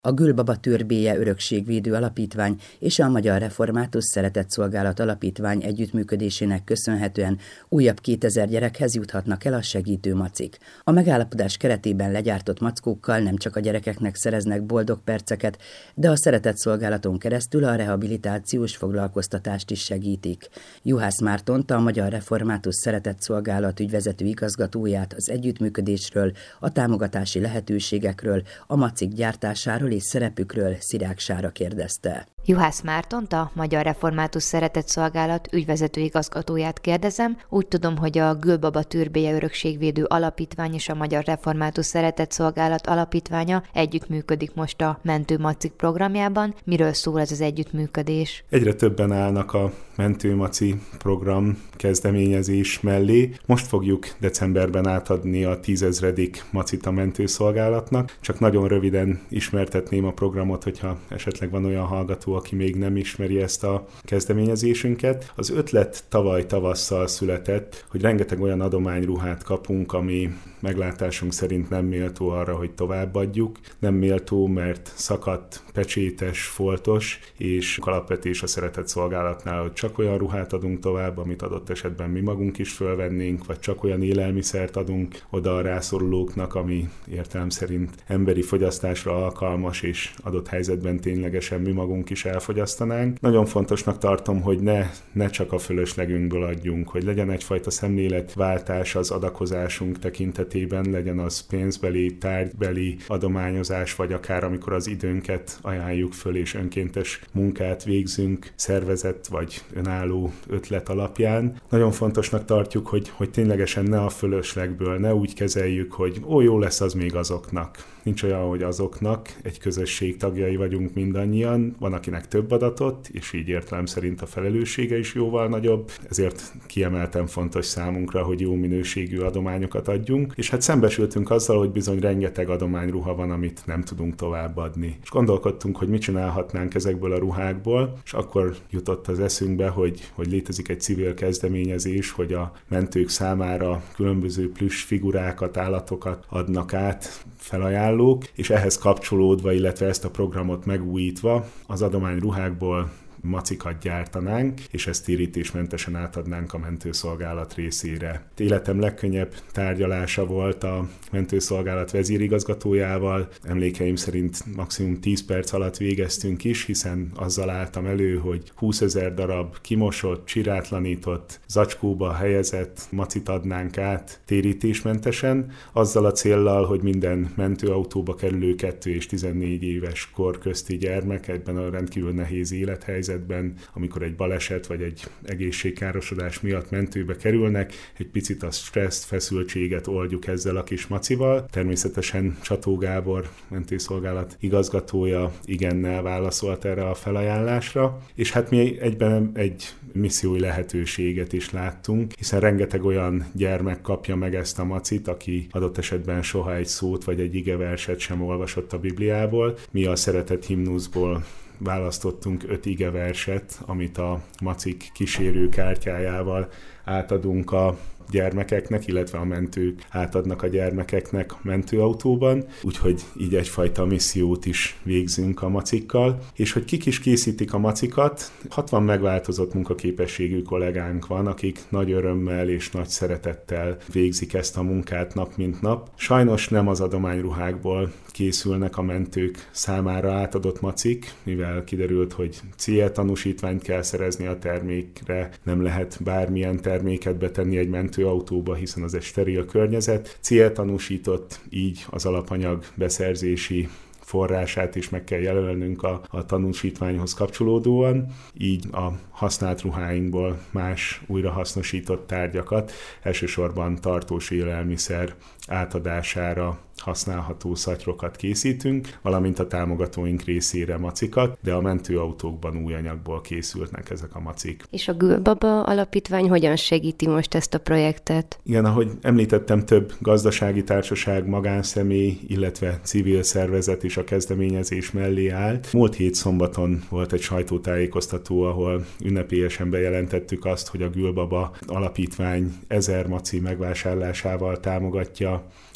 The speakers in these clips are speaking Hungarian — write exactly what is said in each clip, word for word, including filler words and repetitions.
A Gülbaba Türbéje Örökségvédő Alapítvány és a Magyar Református Szeretetszolgálat Alapítvány együttműködésének köszönhetően újabb kétezer gyerekhez juthatnak el a segítő macik. A megállapodás keretében legyártott mackókkal nem csak a gyerekeknek szereznek boldog perceket, de a Szeretetszolgálaton keresztül a rehabilitációs foglalkoztatást is segítik. Juhász Mártont, a Magyar Református Szeretetszolgálat ügyvezető igazgatóját az együttműködésről, a támogatási lehetőségekről, a macik gyártásáról és szerepükről Szirák Sára kérdezte. Juhász Mártont, a Magyar Református Szeretetszolgálat ügyvezető igazgatóját kérdezem. Úgy tudom, hogy a Gülbaba Türbéje Örökségvédő Alapítvány és a Magyar Református Szeretetszolgálat Alapítványa együttműködik most a Mentő Macik programjában. Miről szól ez az együttműködés? Egyre többen állnak a Mentő Maci program kezdeményezés mellé. Most fogjuk decemberben átadni a tízezredik macit a mentőszolgálatnak. Csak nagyon röviden ismertetném a programot, hogyha esetleg van olyan hallgató, aki még nem ismeri ezt a kezdeményezésünket. Az ötlet tavaly tavasszal született, hogy rengeteg olyan adományruhát kapunk, ami meglátásunk szerint nem méltó arra, hogy továbbadjuk. Nem méltó, mert szakadt, pecsétes, foltos, és alapvetés a Szeretetszolgálatnál, hogy csak olyan ruhát adunk tovább, amit adott esetben mi magunk is fölvennénk, vagy csak olyan élelmiszert adunk oda a rászorulóknak, ami értelem szerint emberi fogyasztásra alkalmas, és adott helyzetben ténylegesen mi magunk is elfogyasztanánk. Nagyon fontosnak tartom, hogy ne, ne csak a fölöslegünkből adjunk, hogy legyen egyfajta szemléletváltás az adakozásunk tekintetében, legyen az pénzbeli, tárgybeli adományozás, vagy akár amikor az időnket ajánljuk föl, és önkéntes munkát végzünk szervezett vagy önálló ötlet alapján. Nagyon fontosnak tartjuk, hogy, hogy ténylegesen ne a fölöslegből, ne úgy kezeljük, hogy ó, jó lesz az még azoknak. Nincs olyan, hogy azoknak, egy közösség tagjai vagyunk mindannyian, van akinek több adatot, és így értelem szerint a felelőssége is jóval nagyobb, ezért kiemelten fontos számunkra, hogy jó minőségű adományokat adjunk, és hát szembesültünk azzal, hogy bizony rengeteg adományruha van, amit nem tudunk továbbadni. És gondolkodtunk, hogy mit csinálhatnánk ezekből a ruhákból, és akkor jutott az eszünkbe, hogy, hogy létezik egy civil kezdeményezés, hogy a mentők számára különböző plüss figurákat, állatokat adnak át felajánlók, és ehhez kapcsolódva, illetve ezt a programot megújítva az adományruhákból macikat gyártanánk, és ezt térítésmentesen átadnánk a mentőszolgálat részére. Életem legkönnyebb tárgyalása volt a mentőszolgálat vezérigazgatójával. Emlékeim szerint maximum tíz perc alatt végeztünk is, hiszen azzal álltam elő, hogy húszezer darab kimosott, csirátlanított, zacskóba helyezett macit adnánk át térítésmentesen, azzal a céllal, hogy minden mentőautóba kerülő kettő és tizennégy éves kor közti gyermek ebben a rendkívül nehéz élethelyzetben, amikor egy baleset vagy egy egészségkárosodás miatt mentőbe kerülnek, egy picit a stresszt, feszültséget oldjuk ezzel a kis macival. Természetesen Csató Gábor, mentőszolgálat igazgatója igennel válaszolt erre a felajánlásra, és hát mi egyben egy missziói lehetőséget is láttunk, hiszen rengeteg olyan gyermek kapja meg ezt a macit, aki adott esetben soha egy szót vagy egy igeverset sem olvasott a Bibliából. Mi a szeretet himnuszból választottunk öt igeverset, amit a macik kísérő kártyájával átadunk a gyermekeknek, illetve a mentők átadnak a gyermekeknek mentőautóban, úgyhogy így egyfajta missziót is végzünk a macikkal, és hogy kik is készítik a macikat, hatvan megváltozott munkaképességű kollégánk van, akik nagy örömmel és nagy szeretettel végzik ezt a munkát nap mint nap. Sajnos nem az adományruhákból készülnek a mentők számára átadott macik, mivel kiderült, hogy C E tanúsítványt kell szerezni a termékre, nem lehet bármilyen terméket betenni egy mentőautóba, hiszen az egy steril környezet. C E tanúsított, így az alapanyag beszerzési forrását is meg kell jelölnünk a, a tanúsítványhoz kapcsolódóan, így a használt ruháinkból más újrahasznosított tárgyakat, elsősorban tartós élelmiszer átadására használható szatyrokat készítünk, valamint a támogatóink részére macikat, de a mentőautókban új anyagból készülnek ezek a macik. És a Gülbaba Alapítvány hogyan segíti most ezt a projektet? Igen, ahogy említettem, több gazdasági társaság, magánszemély, illetve civil szervezet is a kezdeményezés mellé állt. Múlt hét szombaton volt egy sajtótájékoztató, ahol ünnepélyesen bejelentettük azt, hogy a Gülbaba Alapítvány ezer maci megvásárlásával támogatja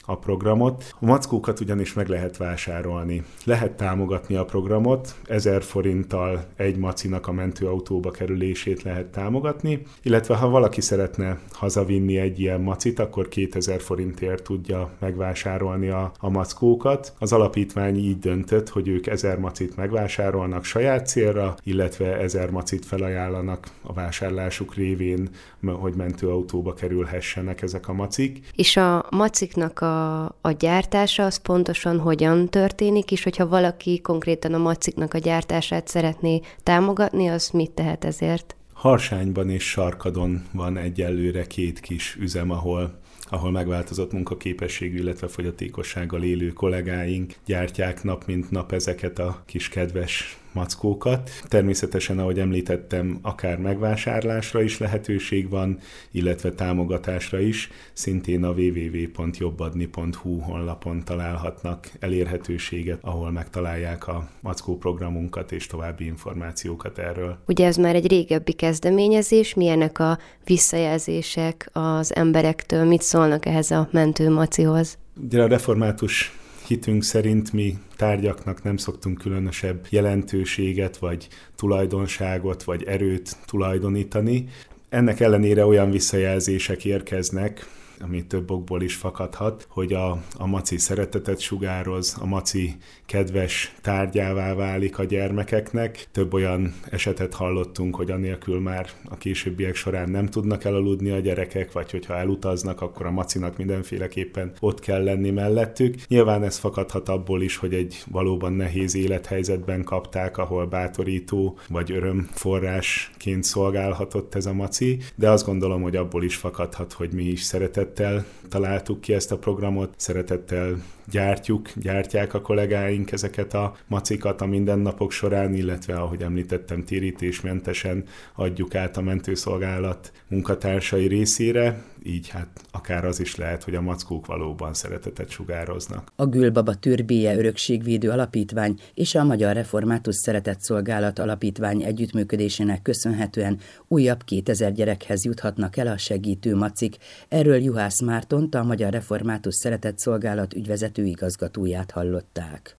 a programot. A mackókat ugyanis meg lehet vásárolni. Lehet támogatni a programot, ezer forinttal egy macinak a mentőautóba kerülését lehet támogatni, illetve ha valaki szeretne hazavinni egy ilyen macit, akkor kétezer forintért tudja megvásárolni a, a mackókat. Az alapítvány így döntött, hogy ők ezer macit megvásárolnak saját célra, illetve ezer macit felajánlanak a vásárlásuk révén, hogy mentőautóba kerülhessenek ezek a macik. És a maciknak a, a gyártása az pontosan hogyan történik, és hogyha valaki konkrétan a maciknak a gyártását szeretné támogatni, az mit tehet ezért? Harsányban és Sarkadon van egyelőre két kis üzem, ahol ahol megváltozott munkaképességű, illetve fogyatékossággal élő kollégáink gyártják nap mint nap ezeket a kis kedves mackókat. Természetesen, ahogy említettem, akár megvásárlásra is lehetőség van, illetve támogatásra is. Szintén a double-u double-u double-u pont jobbadni pont hu honlapon találhatnak elérhetőséget, ahol megtalálják a mackó programunkat és további információkat erről. Ugye ez már egy régebbi kezdeményezés, milyenek a visszajelzések az emberektől, mit szólnak ehhez a mentő macihoz? Ugye a református hitünk szerint mi tárgyaknak nem szoktunk különösebb jelentőséget, vagy tulajdonságot, vagy erőt tulajdonítani. Ennek ellenére olyan visszajelzések érkeznek, ami több okból is fakadhat, hogy a, a maci szeretetet sugároz, a maci kedves tárgyává válik a gyermekeknek. Több olyan esetet hallottunk, hogy anélkül már a későbbiek során nem tudnak elaludni a gyerekek, vagy hogyha elutaznak, akkor a macinak mindenféleképpen ott kell lenni mellettük. Nyilván ez fakadhat abból is, hogy egy valóban nehéz élethelyzetben kapták, ahol bátorító vagy örömforrásként szolgálhatott ez a maci, de azt gondolom, hogy abból is fakadhat, hogy mi is szeretettel találtuk ki ezt a programot, szeretettel gyártjuk, gyártják a kollégáink ezeket a macikat a mindennapok során, illetve, ahogy említettem, térítésmentesen adjuk át a mentőszolgálat munkatársai részére, így hát akár az is lehet, hogy a mackók valóban szeretetet sugároznak. A Gülbaba Türbélye Örökségvédő Alapítvány és a Magyar Református Szeretetszolgálat Alapítvány együttműködésének köszönhetően újabb kétezer gyerekhez juthatnak el a segítő macik. Erről Juhász Mártont, a Magyar Református Szeretetszolgálat ügyvezető igazgatóját hallották.